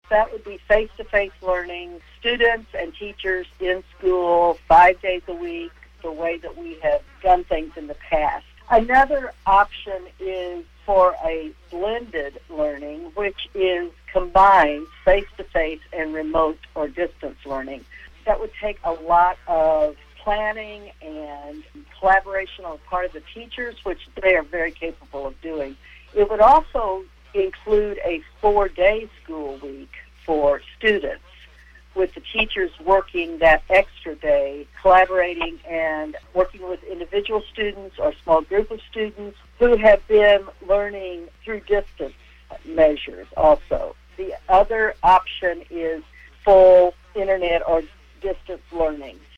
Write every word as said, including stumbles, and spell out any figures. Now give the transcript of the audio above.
That would be face-to-face learning, students and teachers in school five days a week, the way that we have done things in the past. Another option is for a blended learning, which is combined face-to-face and remote or distance learning. That would take a lot of planning and collaboration on the part of the teachers, which they are very capable of doing. It would also include a four-day school week for students, with the teachers working that extra day, collaborating and working with individual students or a small group of students who have been learning through distance measures also. The other option is full internet or distance learning.